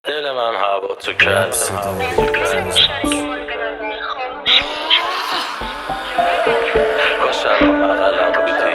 دل من هوا تو کرد کاشم بغلم بودی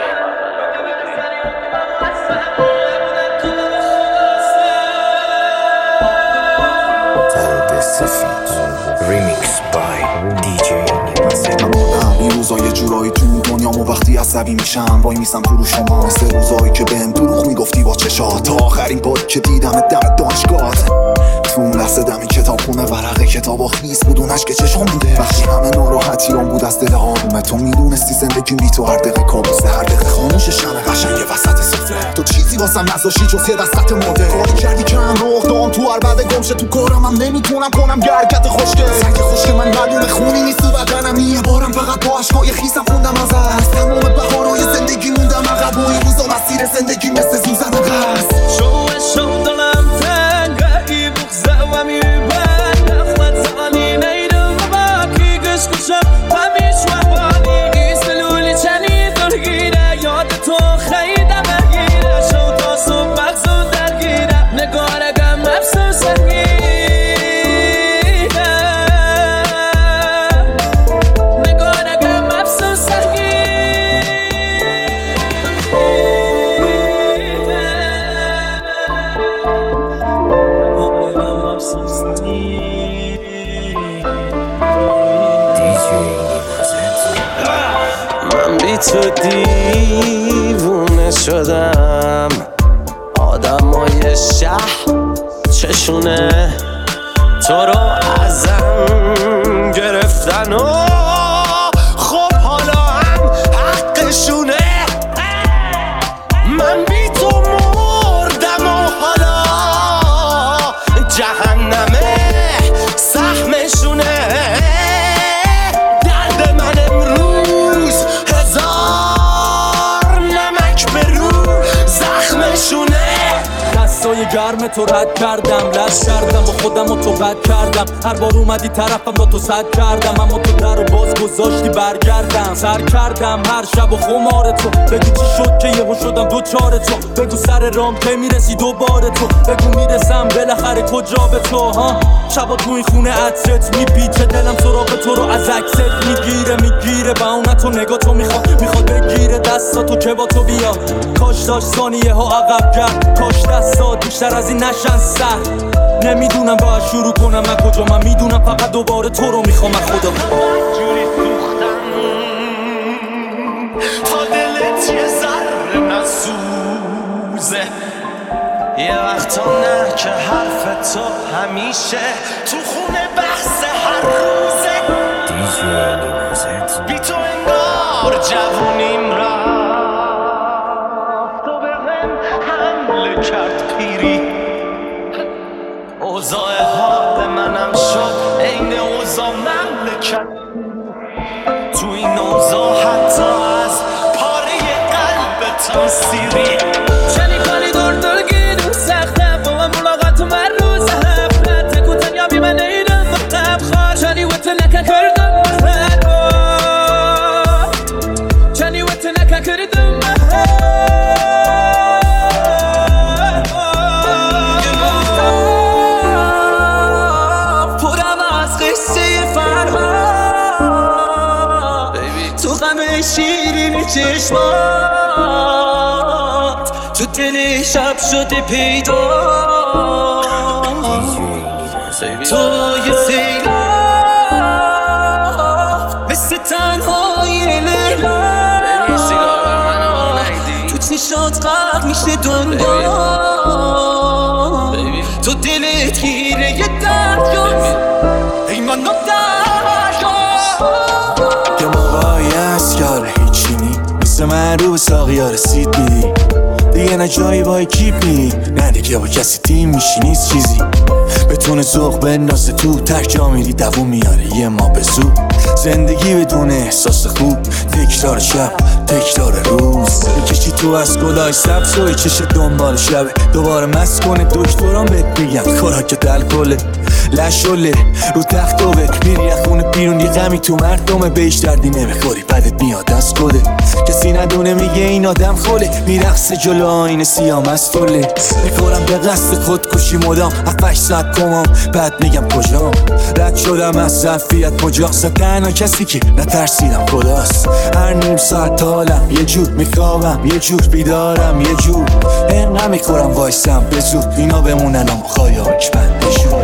قلب سفید ریمیکس بای دیجی این روزا یه جورایی تو دنیامو وقتی عصبی میشم وای میسم تو رو شما سه روزایی که بهم دروغ میگفتی با چشات تا آخرین باری که دیدم دم دانشگاهت تو اون لحظه دمی کتاب خونه ورقه کتابا خیس بود اون عشق چشم بوده وقتی همه ناراحتیام بود از دل آرومه تو میدونستی زندگیم بی تو هر دقیقه کابوسه هر دقیقه خاموش شمع قشنگ وسط سفره تو چیزی واسم نذاشتی جز یه دستت ماده کاری کردی که هم رخ دام تو هر بعد گمشه تو کارم هم نمیتونم کنم حرکت خوشگل سنگ خوشگل من معلومه خونی نیست تو بدنم یه بارم فقط با عشقای خیسم خوندم از تمام بهارای زندگی موندم عقب و این روزا مسیر زندگی مثل سوزن و غرس شو دلم تنگه بغزه و میبند اخوت زانی نیدم باکی گش کشم همیش وحبانی سلولی چنی درگیره یاد تو خیده بگیره شو تا صبح مغزو درگیره نگارگم افسوس سنگیره نگارگم افسوس سنگیره من بی تو دیوونه شدم آدمای شهر چشونه تو رو ازم گرفتن و خب حالا هم حقشونه من بی تو مردم و حالا جهنمه سهمشونه درد من امروز هزار نمک به رو زخمشونه دستای گرم تو رد کردم لش کردم و خودم و تو بد کردم هر بار اومدی طرفم با تو صد کردم اما تو در رو باز گذاشتی برگردم سر کردم هر شب و خمار تو بگو چی شد که یهو شدم دوچار تو بگو سر رام که میرسی دوباره تو بگو میرسم بالاخره کجا به تو ها شبا تو این خونه عطرت میپیچه دلم سراغ تو رو از عکست میگیره با اون تو نگاه تو میخواد بگیره دستاتو که با تو بیا کاش داشت ثانیه ها عقب کرد کاش دستات بیشتر از این نشن سر نمیدونم باید شروع کنم من کجا من میدونم فقط دوباره تو رو میخوام من خدا جوری سوختم تا دلت یه ذره نسوزه یه وقتا نه که حرف تو همیشه تو خونه بحث هر روزه بی تو انگار جوونیم رفت تو بهم حمله کرد پیری اوضاع حال منم شد عین اوضاع مملکت تو این اوضاع حتی از پاره قلبتم سیری چنی کاری دور گیرون سخته با من ملاقات و من روز هفته تکو تنیا بی من نیدم مقب خواه چنی وقت نکن کردم چنی وقت نکن کردم شیرین چشمات تو دل شب شده پیدا تو یه سیلاب مثل تنهای لیلا تو چشات غرق میشه دنیا تو دلت گیره یه دریاست ای من یه موقعی هست که هیچی نی مثل من رو به ساقیا رسید میدی دیگه نه جایی با اکیپ نی نه دیگه با کسی تیم میشی نیست چیزی بتونه ذوق بندازه تو تک جا میری دووم میاره یه ما به زود زندگی بدون احساس خوب تکرار شب تکرار روز میکشی تو از گلای سبز و چش دنبال شبه دوباره مست کنه دکتران بهت میگن خوراک الکله لشله رو تختوه میری از خونه بیرون یه غمی تو مردمه بهش دردی نمیخوری بعدت میاد از کده کسی ندونه میگه این آدم خوله میرقصه جلو آینه سیاه مستوله میخورم به قصد خودکشی مدام 7-8 ساعت کمام بعد میگم کجام رد شدم از ظرفیت مجاست تنها کسی که نترسیدم خداست هر نیم ساعت حالم یه جور میخوابم یه جور بیدارم یه جور اینقدر میخورم وایسم به زور اینا بمونن اما خایاک بندشون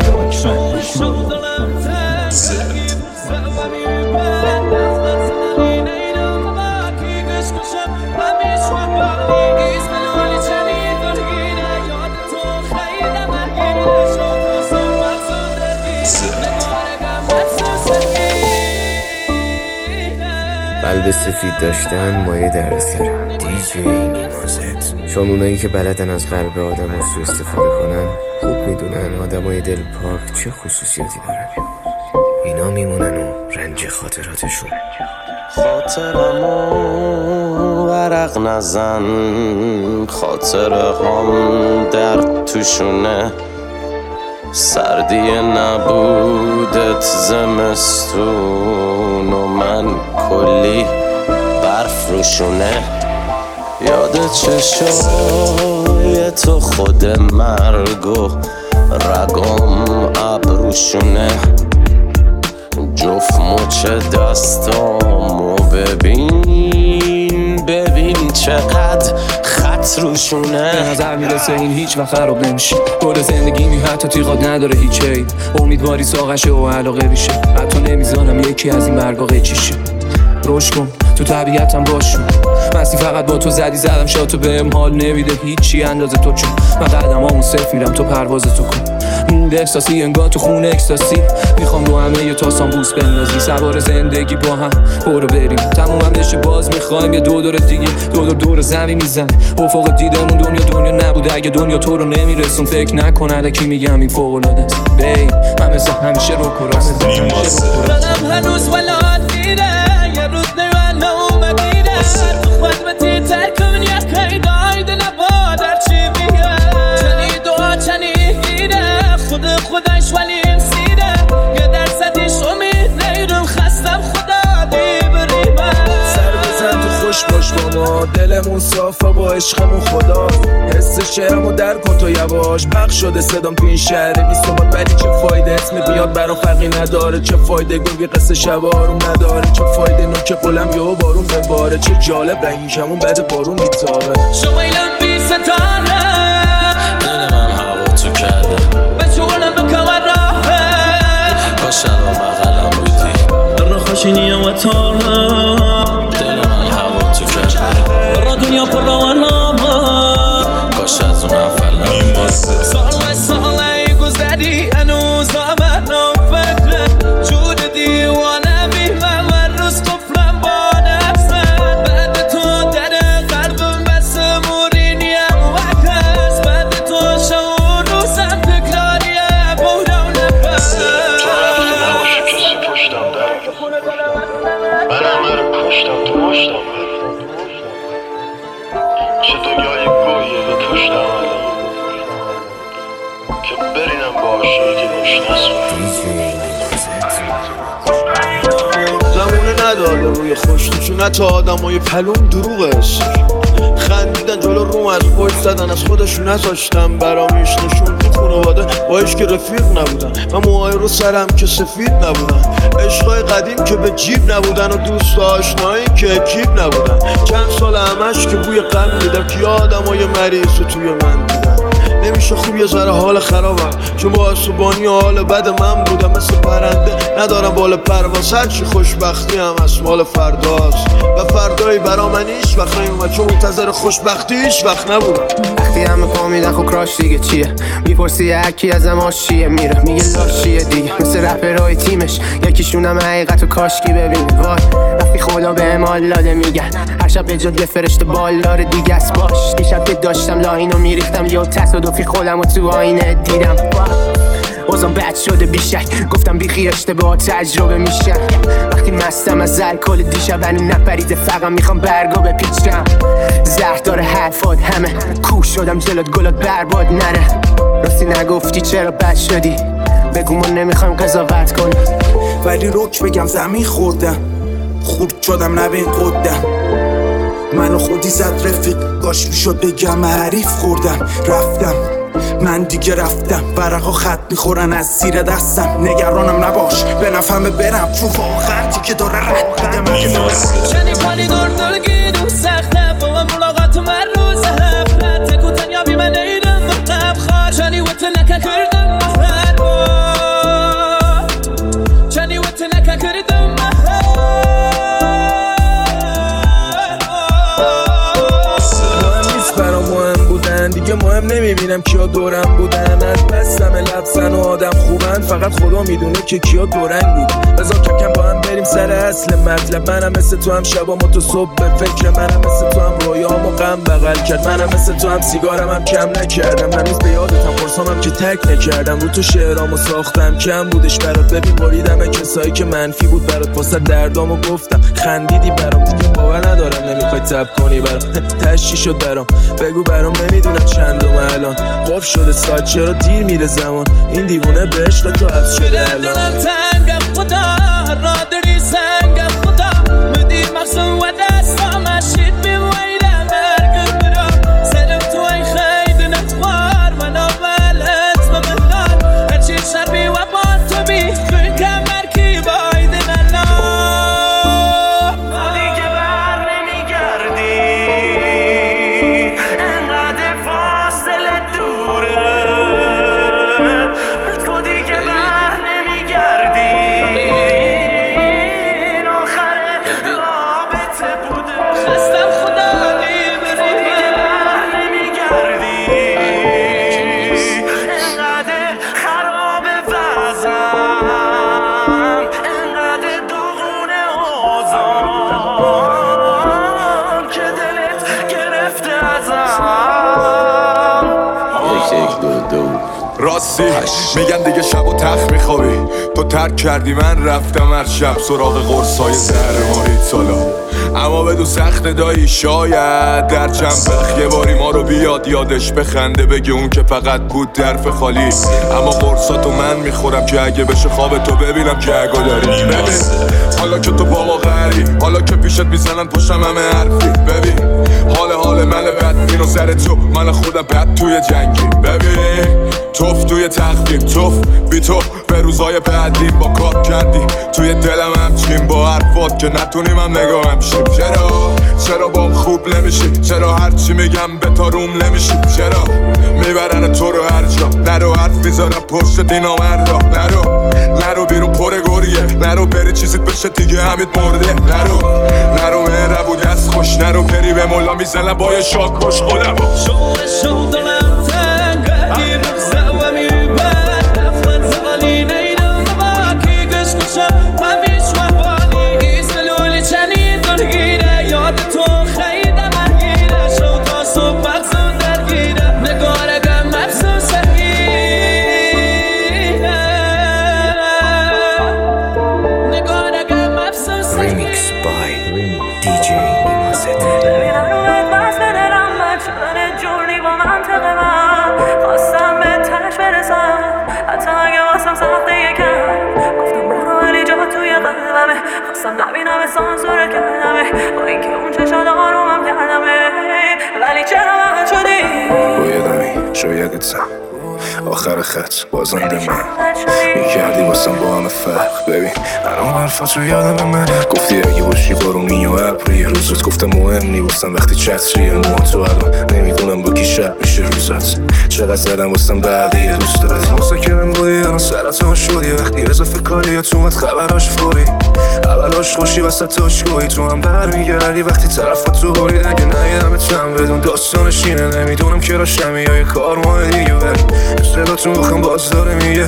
قلب سفید داشتن مایه دردسر دیجی نیمازت چون اونایی که بلدن از قلب آدم ها سو استفاده کنن خوب میدونن آدم های دل پاک چه خصوصیاتی دارن اینا میمونن و رنج خاطراتشون خاطرمو ورق نزن خاطره هم در توشونه سردی نبودت زمستون و من کلی برف روشونه یاد چشای تو خود مرگ و رگم ابروشونه جفت مچ دستامو ببین چقدر خط روشونه به نظر میرسه این هیچ وقت خراب نمیشه گل زندگی می حتی تیغات نداره هیچ عید امیدواری ساقشه و علاقه بیشه حتی نمیزانم یکی از این برگا قیچیشه روش کن تو طبیعتم باشون مستی فقط با تو زدم شاتو بهم حال نمیده هیچی اندازه تو چون من قدمامو صرف میرم تو پرواز تو کن مود احساسی انگار تو خونه اکستاسی میخوام رو همه یه تاسان بوس بندازی سوار زندگی با هم برو بریم تمومم بشه باز میخوایم یه دور دیگه دور زمین میزن افق دیدمون دنیا نبوده اگه دنیا تو رو نمیرسون فکر نکن الکی میگم این فوق العاده است بی من مثل همیشه رو کراسه دلم هنوز ولاد میره یه روز نیوان اومدیره تو خدمتی ترک من یک قیدای دل نبادر چی بیه چنی دعا چنی گیره خودش ولی سیره یه درصدیش امید نیرم خستم خدا دیبریمه سر بزن تو خوش باش با ما دلمون صافه با عشقمون خدا حس شعرمو در کن تو یواش بخش شده صدام تو این شهر بی صحبت ولی چه فایده اسم بیاد برام فرقی نداره چه فایده گوی قصه شبارون نداره چه فایده نوک قلم یهو بارون بباره چه جالب رنگیشمون بعد بارون میتابه شما ایلان بی ستاره دل من هوا تو کرده بچولم بکمر راهه باشه و بغلم بودی را خوشینی و تاره دل من هوا تو کرده را دنیا پر را و نامه کاش از اون اول نمیبازه ساله گذری هنوز آمدنم فکره جود دیوانه میمم و روز قفلم با نفسم بعد تو در قلبم بس مورینیم وکس بعد تو شعور روزم تکراریم بودم نفس تو نباشی کسی پشتم در منم رو پشتم تو مشتم چه دنیای گویه به پشتم الان که برینم باشی که روش نسون دیجی زمونه نداده روی خوشتشون حتی آدمای پلوم دروغش خندیدن جلو روم از پشت زدن از خودشون نذاشتم برامیش نشون تو خانواده باش که رفیق نبودن و موهای رو سرم که سفید نبودن عشقای قدیم که به جیب نبودن و دوست آشنایی که اکیب نبودن چند سال همش که بوی غم میدم که آدمای مریض رو توی من دیدن نمیشه خوب یه ذره حال خرابم چون با اسوبانی حال بد من بودم مثل پرنده ندارم بال پرواز هرچی خوشبختی هم از مال فرداست و فردایی برا من هیچ وقت نیومد چون منتظر خوشبختی هیچ وقت نبودم وقتی همه پا میدن خب کراش دیگه چیه میپرسی هرکی ازم آشیه میره میگه لاشیه دیگه مثل رپرهای تیمش یکیشون هم حقیقت و کاشکی ببینه وای وقتی خدا به امال لاده میگن هر شب به جد یه فرشته بالدار دیگه است باش دیشب که داشتم لاینو میریختم یا تصادفی خودم و تو آینه دیدم بازم بد شده بیشک گفتم بیخی اشتباه تجربه میشن وقتی مستم از الکل دیشب هنو نپریده فقط میخوام برگا بپیچم زهر داره حرفات همه کوش شدم جلوت گلات برباد نره راستی نگفتی چرا بد شدی بگو ما نمیخوایم قضاوت کنیم، ولی رک بگم زمین خوردم، خورد شدم نبین قدم، منو خودی زد رفیق، گاش میشد بگم حریف خوردم. رفتم من دیگه رفتم، ورقا خط میخورن از زیر دستم، نگرانم نباش به نفهمه برم، چون واقعا دیگه داره رد میده من. چنین پالی دردگی دو سخته با من ملاقات من روز هفته تکو تنیا بی من نیدم مقتب خواه چنی وقت نکه کردم مهر چنی وقت نکه کردم دیگه مهم نمیبینم کیا دورم بودن، از بستم لبسن و آدم خوبن، فقط خدا میدونه که کیا دورنگ بود. بذار کم با هم بریم سر اصل مطلب، منم مثل تو هم شبامو تو صبح به فکر، منم مثل تو هم رویامو غم بغل کرد، منم مثل تو هم سیگارم هم کم نکردم، هنوز به یادتم قرصامم که تک نکردم، رو تو شعرامو ساختم کم بودش برات، ببین بریدم کسایی که منفی بود برات، واسه دردامو گفتم خندیدی برام، دیگه باور ندارم نمیخوای تب کنی برام، تشی شد برام بگو برام، نمیدونم چندم الان قف شده ساعت، چرا دیر میره زمان، این دیوونه به عشق تو حبس شده الان. تنگم خدا را داری سنگم خدا مدی مقصود و دستام اشید میویدم برگم برام سرم تو این خیلی نخوار من اولت و مهدار هرچی شر بی و با تو بی خون کمر کی باید من خودی که بر نمیگردی انقدر فاصله دوره تو دیگه بر نمیگردی این آخر رابطه بوده خستم خدا تو دیگه بر نمیگردی انقدر خراب وزم انقدر داغونه آزم که دلت گرفته ازم. راستی میگن دیگه شب و تخت میخوابی، تو ترک کردی من رفتم هر شب سراغ قرصای زهر ماهی سالا، اما بدون سخت دایی شاید در چند بخ یه باری ما رو بیاد یادش بخنده، بگه اون که فقط بود درف خالی، اما قرصاتو من میخورم که اگه بشه خواب تو ببینم که اگه داری. ببین حالا که تو با ما غری، حالا که پیشت میزنن پشتم همه حرفی، ببین حال من بد اینو سر تو، من خودم بد توی جنگی، ببین توف توی تخمیم توف بی تو به روزای بعدی با کار کردی توی دلم همچین با حرفات که نتونیم هم نگاهم شیم. چرا بام خوب نمیشی، چرا هرچی میگم به تا روم نمیشی، چرا میبرن تو رو هر جا، نرو حرف میذارم پشت دینامن را، نرو بیرون پر گریه، نرو بری چیزیت بشه دیگه همید مرده، نرو مهربونی از خوش، نرو بری به مولا میزنم با یه شاک باش خودم شو دلم تنگه گیر زوه میبرد افغان زغالی نیدم باکی گش کشم من بیش محوالی ایست لولی چنین دلگیره یاد تو خیلی مهگیره شو تا صبح مغزم درگیره نگارگم مغزم سرگیره نگارگم مغزم سرگیره. Remix by DJ Nimazet. خواستم به تش برسم حتی اگه واسم سخته یکم، گفتم برو ولی جا توی قلبمه، خواستم نبینم سانسور کردمه با اینکه اون چشات آرومم کردمه، ولی چرا من شدی بایدمی شایدت سم آخر خط بازنده من میکردی واسم با همه فرق، ببین الان حرفات رو یادم من گفتی اگه باشی بارونی و ابری روزت، گفتم مهم نی واسم وقتی چتریه موها تو الان نمیدونم با کی شب میشه روزت، چقدر زدم واسم بعدیه دوست دارد مساکرم بودی الان سرطان شدی، وقتی اضافه کاری تو اومد خبراش فوری، اولاش خوشی وسطاش گویی تو هم برمیگردی وقتی طرفات تو برید، اگه نیدم اتم بدون داستانش اینه، نمیدونم که راشمی یا یه کار ماه دیگه ولی صداتون بخم باز داره میگه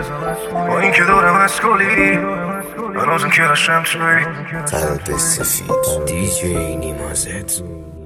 با این که دورم از کلی هنوزم که هشم توی قلب سفید دیجی نیمازت